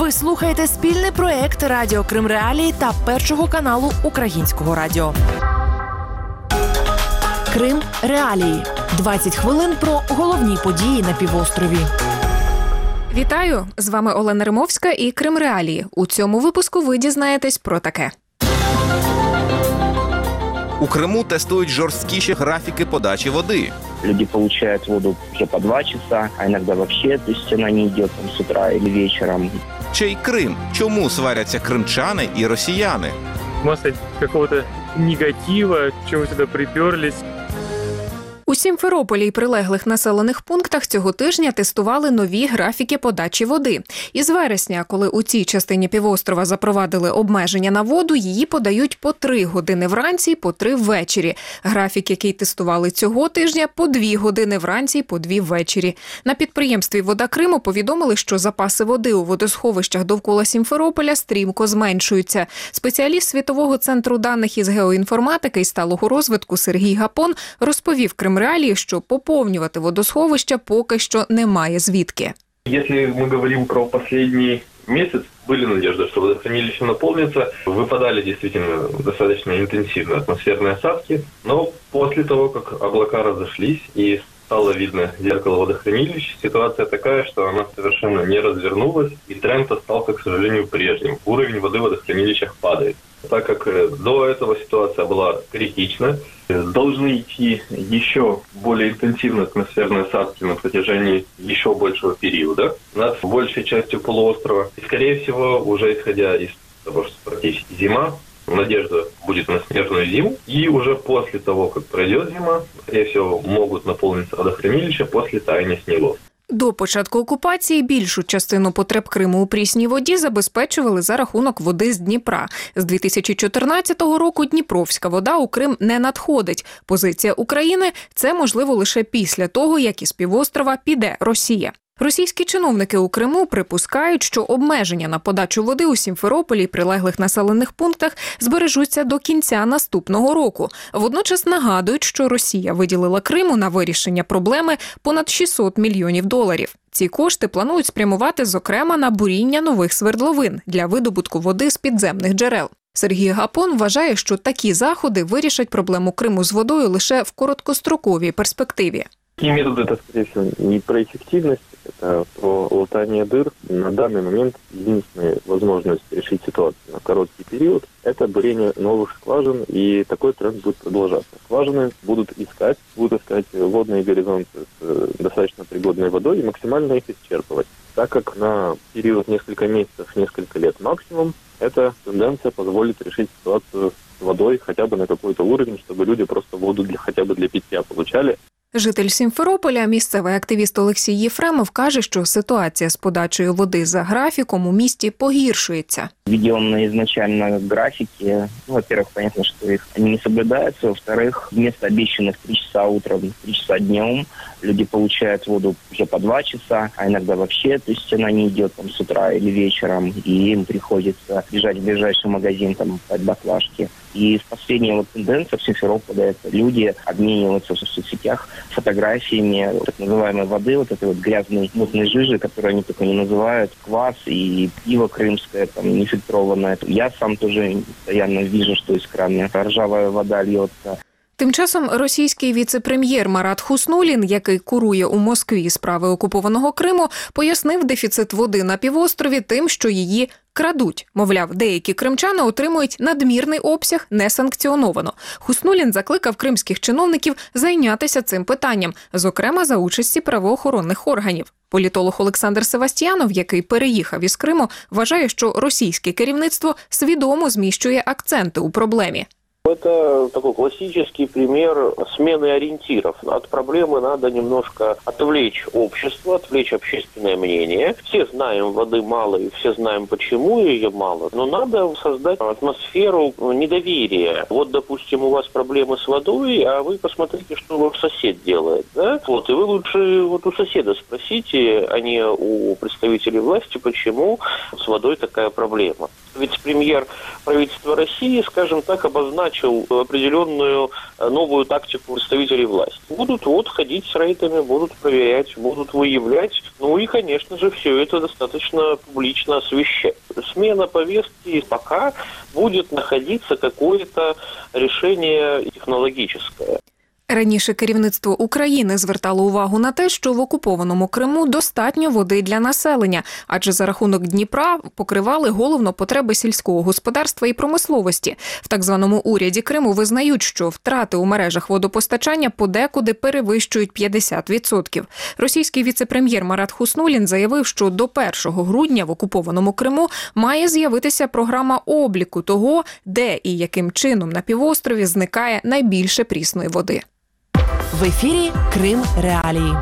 Ви слухаєте спільний проєкт Радіо Крим Реалії та Першого каналу Українського радіо. Крим Реалії. 20 хвилин про головні події на півострові. Вітаю! З вами Олена Римовська і Крим Реалії. У цьому випуску ви дізнаєтесь про таке. У Криму тестують жорсткіші графіки подачі води. Люди получают воду уже по 2 часа, а иногда вообще, то есть она не идет там с утра или вечером. Чий Крим? Чому сваряться кримчани і росіяни? Масса какого-то негатива, чего сюда приперлись. У Сімферополі й прилеглих населених пунктах цього тижня тестували нові графіки подачі води. Із вересня, коли у цій частині півострова запровадили обмеження на воду, її подають по 3 години вранці, по 3 ввечері. Графік, який тестували цього тижня, по 2 години вранці, по 2 ввечері. На підприємстві «Вода Криму» повідомили, що запаси води у водосховищах довкола Сімферополя стрімко зменшуються. Спеціаліст Світового центру даних із геоінформатики і сталого розвитку Сергій Гапон розповів Крим Реалії, що поповнювати водосховища поки що немає звідки. Если мы говорим про последний месяц, были надежды, что водохранилище наполнится. Выпадали действительно достаточно интенсивно атмосферные осадки, но после того, как облака разошлись и стало видно зеркало водохранилища, ситуация такая, что она совершенно не развернулась, и тренд остался, к сожалению, прежним. Уровень воды в водохранилищах падает. Так как до этого ситуация была критична, должны идти еще более интенсивные атмосферные осадки на протяжении еще большего периода над большей частью полуострова. И, скорее всего, уже исходя из того, что практически зима, надежда будет на снежную зиму. И уже после того, как пройдет зима, скорее всего, могут наполниться водохранилища после таяния снегов. До початку окупації більшу частину потреб Криму у прісній воді забезпечували за рахунок води з Дніпра. З 2014 року дніпровська вода у Крим не надходить. Позиція України – це можливо лише після того, як із півострова піде Росія. Російські чиновники у Криму припускають, що обмеження на подачу води у Сімферополі і прилеглих населених пунктах збережуться до кінця наступного року. Водночас нагадують, що Росія виділила Криму на вирішення проблеми понад $600 мільйонів. Ці кошти планують спрямувати, зокрема, на буріння нових свердловин для видобутку води з підземних джерел. Сергій Гапон вважає, що такі заходи вирішать проблему Криму з водою лише в короткостроковій перспективі. Такие методы, это, скорее всего, не про эффективность, это про латание дыр. На данный момент единственная возможность решить ситуацию на короткий период – это бурение новых скважин, и такой тренд будет продолжаться. Скважины будут искать водные горизонты с достаточно пригодной водой и максимально их исчерпывать. Так как на период несколько месяцев, несколько лет максимум, эта тенденция позволит решить ситуацию с водой хотя бы на какой-то уровень, чтобы люди просто воду хотя бы для питья получали. Житель Сімферополя, місцевий активіст Олексій Єфремов, каже, що ситуація з подачею води за графіком у місті погіршується. Введенные изначально графики, во-первых, понятно, что они не соблюдаются, во-вторых, вместо обещанных 3 часа утром, 3 часа днем, люди получают воду уже по 2 часа, а иногда вообще, то есть она не идет там с утра или вечером, и им приходится бежать в ближайший магазин, там, покупать баклажки. И последняя тенденция в Симферополе – это люди обмениваются в соцсетях фотографиями так называемой воды, вот этой вот грязной мутной жижи, которую они только не называют, квас и пиво крымское, там, нефильтрованное. Я сам тоже постоянно вижу, что из крана ржавая вода льется. Тим часом російський віце-прем'єр Марат Хуснулін, який курує у Москві справи окупованого Криму, пояснив дефіцит води на півострові тим, що її крадуть. Мовляв, деякі кримчани отримують надмірний обсяг несанкціоновано. Хуснулін закликав кримських чиновників зайнятися цим питанням, зокрема за участі правоохоронних органів. Політолог Олександр Севастьянов, який переїхав із Криму, вважає, що російське керівництво свідомо зміщує акценти у проблемі. Это такой классический пример смены ориентиров. От проблемы надо немножко отвлечь общество, отвлечь общественное мнение. Все знаем, воды мало, и все знаем, почему ее мало. Но надо создать атмосферу недоверия. Вот, допустим, у вас проблемы с водой, а вы посмотрите, что ваш сосед делает. Да? Вот, и вы лучше вот у соседа спросите, а не у представителей власти, почему с водой такая проблема. Вице-премьер правительства России, скажем так, обозначил начал определенную новую тактику представителей власти. Будут ходить с рейдами, будут проверять, будут выявлять. Ну и, конечно же, все это достаточно публично освещать. Смена повестки пока будет находиться какое-то решение технологическое. Раніше керівництво України звертало увагу на те, що в окупованому Криму достатньо води для населення, адже за рахунок Дніпра покривали головно потреби сільського господарства і промисловості. В так званому уряді Криму визнають, що втрати у мережах водопостачання подекуди перевищують 50%. Російський віце-прем'єр Марат Хуснуллін заявив, що до 1 грудня в окупованому Криму має з'явитися програма обліку того, де і яким чином на півострові зникає найбільше прісної води. В ефірі Крим Реалії.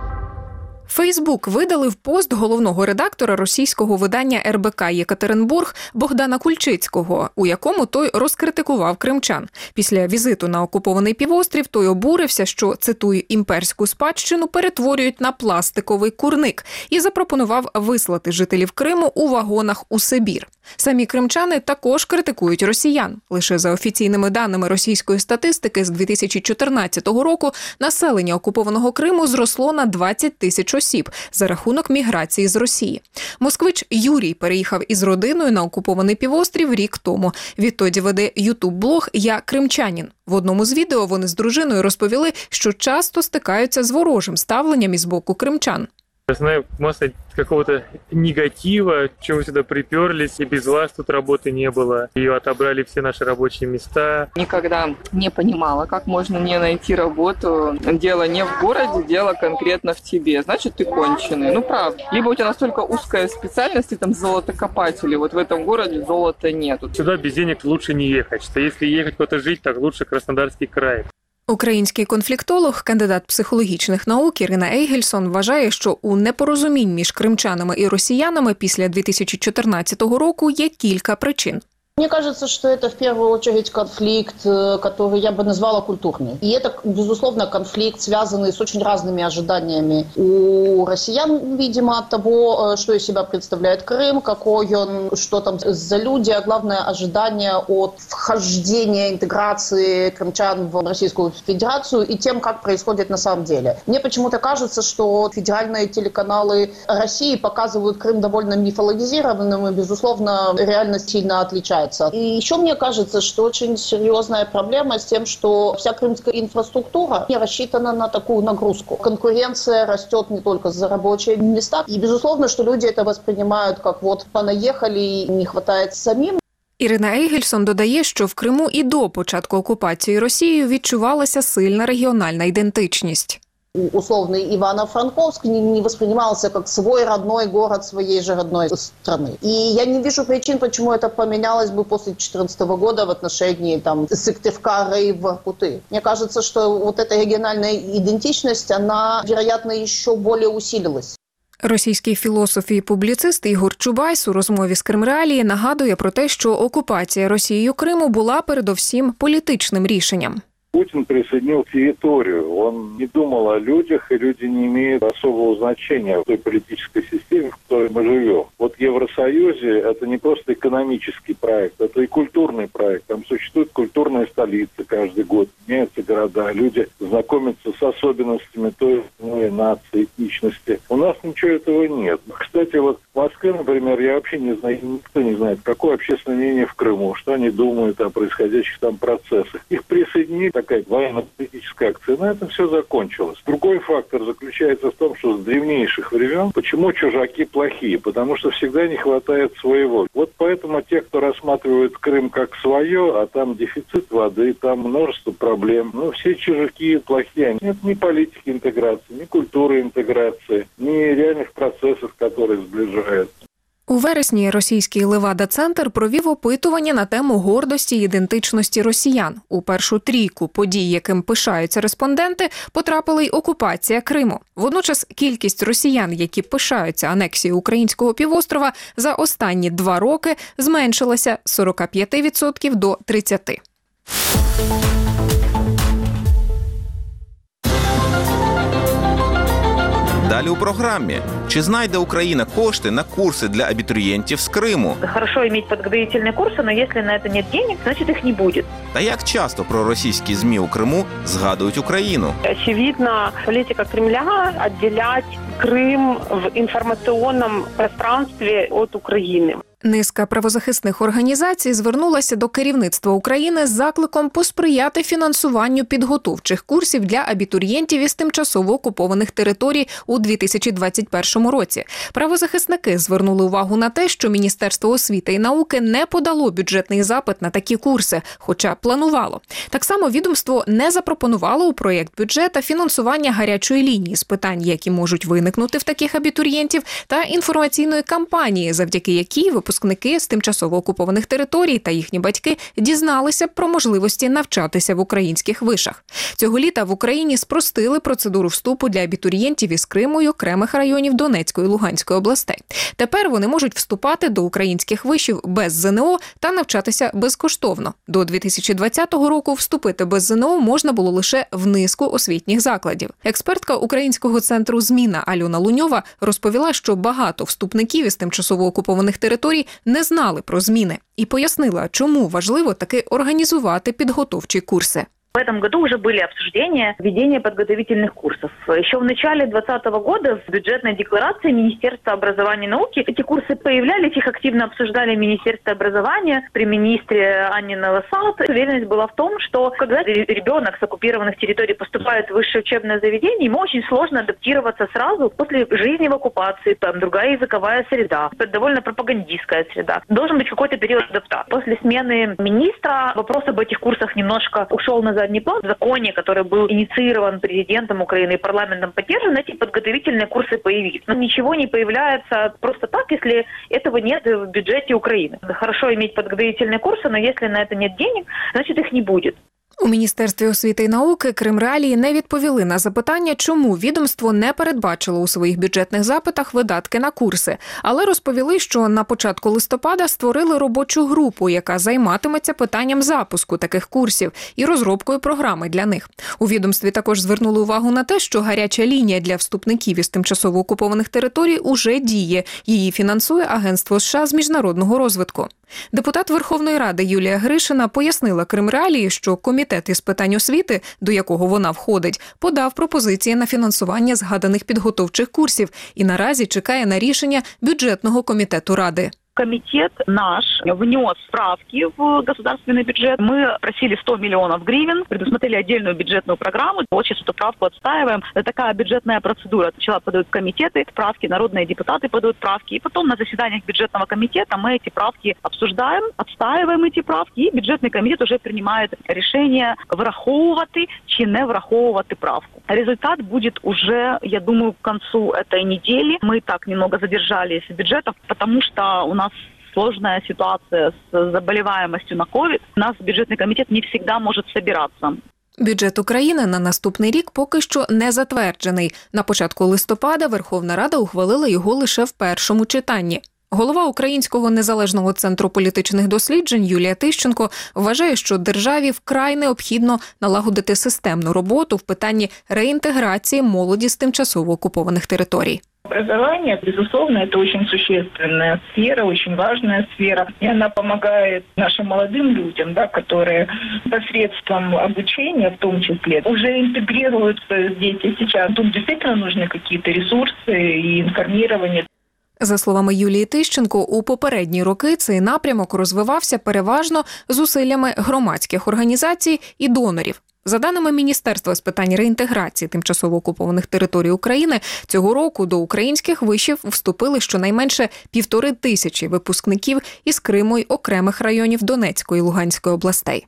Фейсбук видалив пост головного редактора російського видання РБК «Єкатеринбург» Богдана Кульчицького, у якому той розкритикував кримчан. Після візиту на окупований півострів той обурився, що, цитую, «імперську спадщину перетворюють на пластиковий курник» і запропонував вислати жителів Криму у вагонах у Сибір. Самі кримчани також критикують росіян. Лише за офіційними даними російської статистики з 2014 року населення окупованого Криму зросло на 20 тисяч осіб за рахунок міграції з Росії. Москвич Юрій переїхав із родиною на окупований півострів рік тому. Відтоді веде ютуб-блог «Я кримчанин». В одному з відео вони з дружиною розповіли, що часто стикаються з ворожим ставленням із боку кримчан. Знаю, масса какого-то негатива, чего сюда приперлись, и без вас тут работы не было. Ее отобрали все наши рабочие места. Никогда не понимала, как можно не найти работу. Дело не в городе, дело конкретно в тебе. Значит, ты конченый. Ну, правда. Либо у тебя настолько узкая специальность, ты там золотокопатель, и вот в этом городе золота нету. Сюда без денег лучше не ехать. Что если ехать куда-то жить, так лучше Краснодарский край. Український конфліктолог, кандидат психологічних наук Ірина Ейгельсон вважає, що у непорозумінь між кримчанами і росіянами після 2014 року є кілька причин. Мне кажется, что это в первую очередь конфликт, который я бы назвала культурный. И это, безусловно, конфликт, связанный с очень разными ожиданиями у россиян, видимо, от того, что из себя представляет Крым, какой он, что там за люди, а главное, ожидание от вхождения, интеграции крымчан в Российскую Федерацию и тем, как происходит на самом деле. Мне почему-то кажется, что федеральные телеканалы России показывают Крым довольно мифологизированным, и, безусловно, реальность сильно отличается. И еще мне кажется, что очень серьезная проблема с тем, что вся крымская инфраструктура не рассчитана на такую нагрузку. Конкуренция растет не только за рабочие места. И, безусловно, что люди это воспринимают как вот понаехали и не хватает самим. Ірина Ейгельсон додає, що в Криму і до початку окупації Росією відчувалася сильна регіональна ідентичність. Условный Ивано-Франковск не воспринимался как свой родной город своей же родной страны. И я не вижу причин, почему это поменялось бы после 2014 года в отношении там, Сыктывкара и Воркуты. Мне кажется, что вот эта региональная идентичность, она, вероятно, еще более усилилась. Російський філософ і публіцист Ігор Чубайс у розмові з Крим Реалії нагадує про те, що окупація Росією Криму була передовсім політичним рішенням. Путин присоединил территорию. Он не думал о людях, и люди не имеют особого значения в той политической системе, в которой мы живем. Вот в Евросоюзе это не просто экономический проект, это и культурный проект. Там существуют культурные столицы каждый год, меняются города, люди знакомятся с особенностями той или иной нации, этничности. У нас ничего этого нет. Кстати, вот в Москве, например, я вообще не знаю, никто не знает, какое общественное мнение в Крыму, что они думают о происходящих там процессах. Их присоединили, такая военно-политическая акция, на этом все закончилось. Другой фактор заключается в том, что с древнейших времен почему чужаки плохие? Потому что всегда не хватает своего. Вот поэтому те, кто рассматривает Крым как свое, а там дефицит воды, там множество проблем, ну все чужаки плохие. Нет ни политики интеграции, ни культуры интеграции, ни реальных процессов, которые сближают. У вересні російський Левада-центр провів опитування на тему гордості і ідентичності росіян. У першу трійку подій, яким пишаються респонденти, потрапила й окупація Криму. Водночас кількість росіян, які пишаються анексією українського півострова, за останні 2 роки зменшилася з 45% до 30%. Далі у програмі. Чи знайде Україна кошти на курси для абітурієнтів з Криму? Хорошо иметь подготовительные курсы, но если на это нет денег, значит их не будет. Та як часто проросійські ЗМІ у Криму згадують Україну? Очевидно, политика Кремля отделять Крым в информационном пространстве от Украины. Низка правозахисних організацій звернулася до керівництва України з закликом посприяти фінансуванню підготовчих курсів для абітурієнтів із тимчасово окупованих територій у 2021 році. Правозахисники звернули увагу на те, що Міністерство освіти і науки не подало бюджетний запит на такі курси, хоча планувало. Так само відомство не запропонувало у проєкт бюджета фінансування гарячої лінії з питань, які можуть виникнути в таких абітурієнтів, та інформаційної кампанії, завдяки якій випускники з тимчасово окупованих територій та їхні батьки дізналися про можливості навчатися в українських вишах. Цього літа в Україні спростили процедуру вступу для абітурієнтів із Криму й окремих районів Донецької і Луганської областей. Тепер вони можуть вступати до українських вишів без ЗНО та навчатися безкоштовно. До 2020 року вступити без ЗНО можна було лише в низку освітніх закладів. Експертка Українського центру «Зміна» Альона Луньова розповіла, що багато вступників із тимчасово окупованих територій не знали про зміни і пояснила, чому важливо таки організувати підготовчі курси. В этом году уже были обсуждения введения подготовительных курсов. Еще в начале 2020 года в бюджетной декларации Министерства образования и науки эти курсы появлялись, их активно обсуждали Министерство образования при министре Анне Новосад. Уверенность была в том, что когда ребенок с оккупированных территорий поступает в высшее учебное заведение, ему очень сложно адаптироваться сразу после жизни в оккупации, там другая языковая среда, довольно пропагандистская среда. Должен быть какой-то период адаптации. После смены министра вопрос об этих курсах немножко ушел на задний план. В законе, который был инициирован президентом Украины и парламентом поддержан, эти подготовительные курсы появились. Но ничего не появляется просто так, если этого нет в бюджете Украины. Хорошо иметь подготовительные курсы, но если на это нет денег, значит их не будет. У Міністерстві освіти і науки Кримреалії не відповіли на запитання, чому відомство не передбачило у своїх бюджетних запитах видатки на курси, але розповіли, що на початку листопада створили робочу групу, яка займатиметься питанням запуску таких курсів і розробкою програми для них. У відомстві також звернули увагу на те, що гаряча лінія для вступників із тимчасово окупованих територій уже діє. Її фінансує Агентство США з міжнародного розвитку. Депутат Верховної Ради Юлія Гришина пояснила Кримреалії, що комітет із питань освіти, до якого вона входить, подав пропозиції на фінансування згаданих підготовчих курсів і наразі чекає на рішення бюджетного комітету Ради. Комитет наш внес справки в государственный бюджет. Мы просили 100 миллионов гривен, предусмотрели отдельную бюджетную программу. Вот сейчас эту правку отстаиваем. Это такая бюджетная процедура. Сначала подают комитеты правки, народные депутаты подают правки. И потом на заседаниях бюджетного комитета мы эти правки обсуждаем, отстаиваем эти правки. И бюджетный комитет уже принимает решение враховувати чи не враховувати правку. Результат будет уже, я думаю, к концу этой недели. Мы так немного задержались в бюджетах, потому что у нас сложная ситуация с заболеваемостью на COVID. У нас бюджетный комитет не всегда может собираться. Бюджет України на наступний рік поки що не затверджений. На початку листопада Верховна Рада ухвалила його лише в першому читанні. Голова Українського незалежного центру політичних досліджень Юлія Тищенко вважає, що державі вкрай необхідно налагодити системну роботу в питанні реінтеграції молоді з тимчасово окупованих територій. Образование, безусловно, это очень существенная сфера, очень важная сфера. И она помогает нашим молодым людям, да, которые посредством обучения, в том числе, уже интегрируются здесь и сейчас. Тут действительно нужны какие-то ресурсы и информирование. За словами Юлії Тищенко, у попередні роки цей напрямок розвивався переважно зусиллями громадських організацій і донорів. За даними Міністерства з питань реінтеграції тимчасово окупованих територій України, цього року до українських вишів вступили щонайменше 1500 випускників із Криму й окремих районів Донецької і Луганської областей.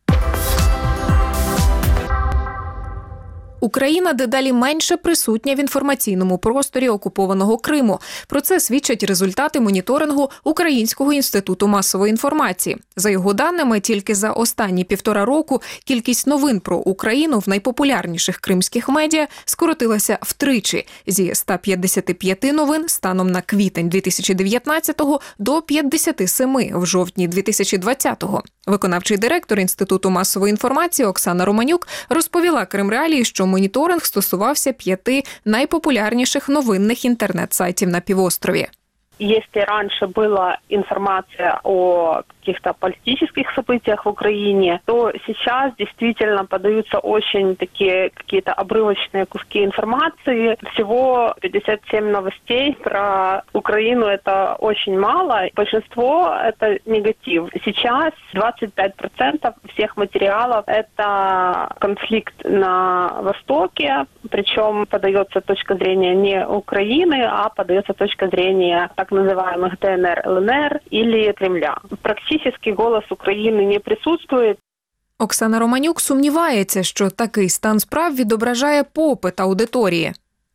Україна дедалі менше присутня в інформаційному просторі окупованого Криму. Про це свідчать результати моніторингу Українського інституту масової інформації. За його даними, тільки за останні 1,5 року кількість новин про Україну в найпопулярніших кримських медіа скоротилася втричі – зі 155 новин станом на квітень 2019-го до 57 в жовтні 2020-го. Виконавчий директор Інституту масової інформації Оксана Романюк розповіла Кримреалії, що моніторинг стосувався 5 найпопулярніших новинних інтернет-сайтів на півострові. Если раньше была информация о каких-то политических событиях в Украине, то сейчас действительно подаются очень такие какие-то обрывочные куски информации. Всего 57 новостей про Украину — это очень мало. Большинство — это негатив. Сейчас 25% всех материалов — это конфликт на Востоке, причем подается точка зрения не Украины, а подается точка зрения так называемых ДНР, ЛНР или Кремля. Практически голос Украины не присутствует. Оксана Романюк сумнівається, що такий стан справ відображає попит аудиторії.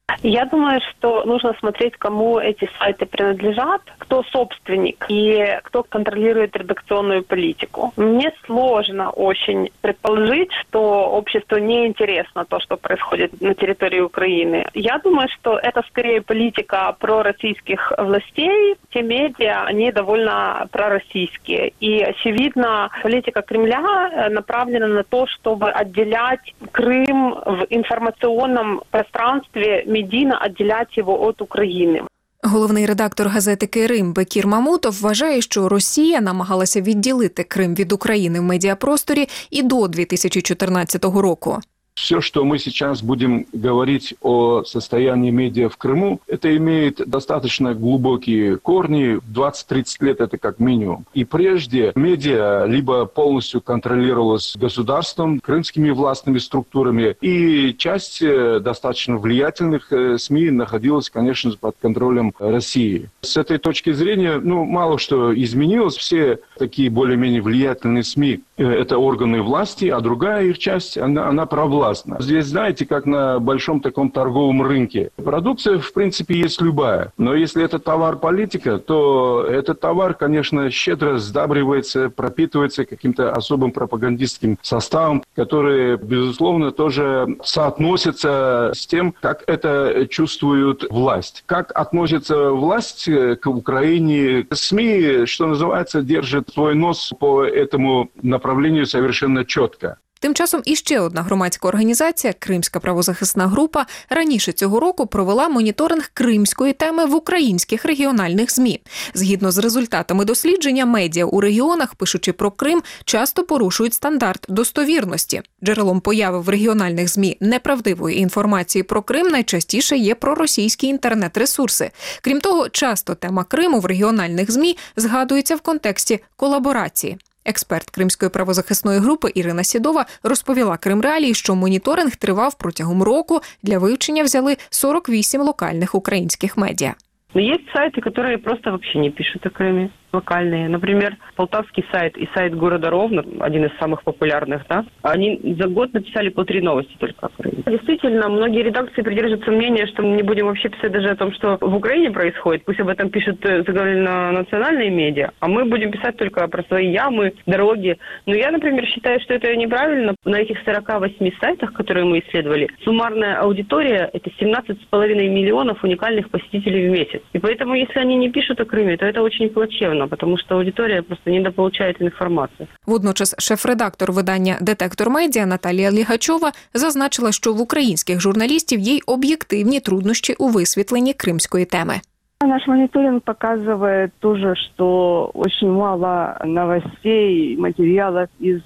Я думаю, что нужно смотреть, кому эти сайты принадлежат, кто собственник и кто контролирует редакционную политику. Мне сложно очень предположить, что обществу не интересно то, что происходит на территории Украины. Я думаю, что это скорее политика пророссийских властей. Те медиа, они довольно пророссийские. И, очевидно, политика Кремля направлена на то, чтобы отделять Крым в информационном пространстве, медийно отделять его от Украины. Головний редактор газети «Кирим» Бекір Мамутов вважає, що Росія намагалася відділити Крим від України в медіапросторі і до 2014 року. Все, что мы сейчас будем говорить о состоянии медиа в Крыму, это имеет достаточно глубокие корни, 20-30 лет это как минимум. И прежде медиа либо полностью контролировалась государством, крымскими властными структурами, и часть достаточно влиятельных СМИ находилась, конечно, под контролем России. С этой точки зрения, мало что изменилось. Все такие более-менее влиятельные СМИ – это органы власти, а другая их часть, она провластная. Здесь, знаете, как на большом таком торговом рынке. Продукция, в принципе, есть любая. Но если это товар политика, то этот товар, конечно, щедро сдабривается, пропитывается каким-то особым пропагандистским составом, который, безусловно, тоже соотносится с тем, как это чувствует власть. Как относится власть к Украине. СМИ, что называется, держат свой нос по этому направлению совершенно четко. Тим часом іще одна громадська організація «Кримська правозахисна група» раніше цього року провела моніторинг кримської теми в українських регіональних ЗМІ. Згідно з результатами дослідження, медіа у регіонах, пишучи про Крим, часто порушують стандарт достовірності. Джерелом появи в регіональних ЗМІ неправдивої інформації про Крим найчастіше є проросійські інтернет-ресурси. Крім того, часто тема Криму в регіональних ЗМІ згадується в контексті колаборації. Експерт Кримської правозахисної групи Ірина Сідова розповіла Кримреалії, що моніторинг тривав протягом року. Для вивчення взяли 48 локальних українських медіа. Но есть сайты, которые просто вообще не пишут о Крыме, локальные. Например, полтавский сайт и сайт города Ровно, один из самых популярных, да, они за год написали по 3 новости только о Крыме. Действительно, многие редакции придерживаются мнения, что мы не будем вообще писать даже о том, что в Украине происходит. Пусть об этом пишут заговорено национальные медиа, а мы будем писать только про свои ямы, дороги. Но я, например, считаю, что это неправильно. На этих 48 сайтах, которые мы исследовали, суммарная аудитория – это 17,5 миллионов уникальных посетителей в месяц. И поэтому, если они не пишут о Крыме, то это очень плачевно, потому что аудитория просто недополучает информацию. Водночас шеф-редактор видання «Детектор медіа» Наталія Лігачова зазначила, що в українських журналістів є й об'єктивні труднощі у висвітленні кримської теми. Наш мониторинг показывает тоже, что очень мало новостей, материалов из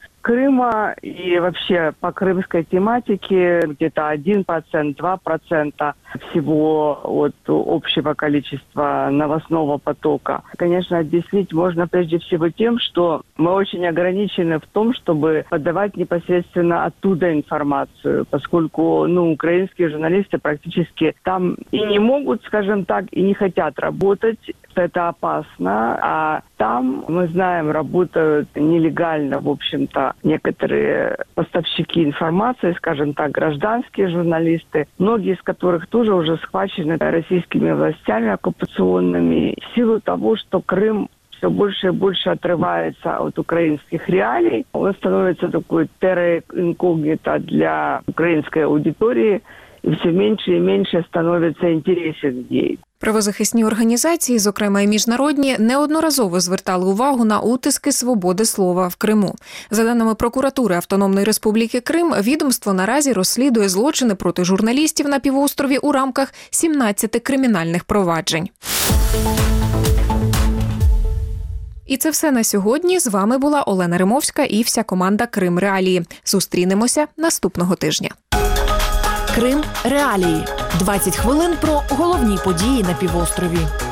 Крыма и вообще по крымской тематике где-то 1%, 2% всего от общего количества новостного потока. Конечно, объяснить можно прежде всего тем, что мы очень ограничены в том, чтобы подавать непосредственно оттуда информацию, поскольку украинские журналисты практически там и не могут, скажем так, и не хотят работать. Это опасно. А там, мы знаем, работают нелегально, в общем-то, некоторые поставщики информации, скажем так, гражданские журналисты, многие из которых тоже уже схвачены российскими властями оккупационными. В силу того, что Крым все больше и больше отрывается от украинских реалий, он становится такой терра инкогнито для украинской аудитории. и все меньше и меньше становится интересен ей. Правозахисні організації, зокрема і міжнародні, неодноразово звертали увагу на утиски свободи слова в Криму. За даними прокуратури Автономної Республіки Крим, відомство наразі розслідує злочини проти журналістів на півострові у рамках 17 кримінальних проваджень. І це все на сьогодні. З вами була Олена Римовська і вся команда Крим Реалії. Зустрінемося наступного тижня. Крим Реалії. 20 хвилин про головні події на півострові.